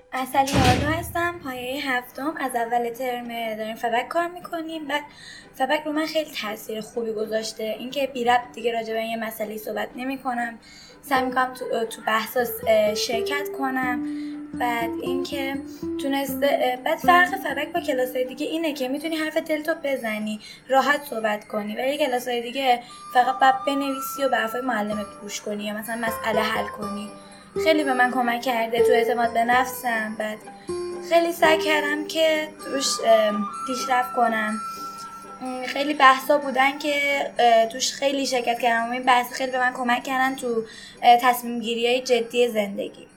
اصلی آلو هستم، پایه هفتم. از اول ترم داریم فبک کار میکنیم. بعد فبک رو من خیلی تاثیر خوبی گذاشته، اینکه بی ربط دیگه راجع به یه مسئله صحبت نمی کنم، سعی میکنم تو بحثا شرکت کنم. بعد اینکه بعد فرق فبک با کلاسای دیگه اینه که میتونی حرف دلتو بزنی، راحت صحبت کنی، ولی کلاسای دیگه فقط باید بنویسی و به حرفای معلمت گوش کنی یا مثلا مسئله حل کنی. خیلی به من کمک کرده تو اعتماد به نفسم. بعد خیلی سعی کردم که توش پیشرفت کنم. خیلی بحثا بودن که توش خیلی شرکت کردم و این بحث خیلی به من کمک کردن تو تصمیم گیری های جدی زندگی.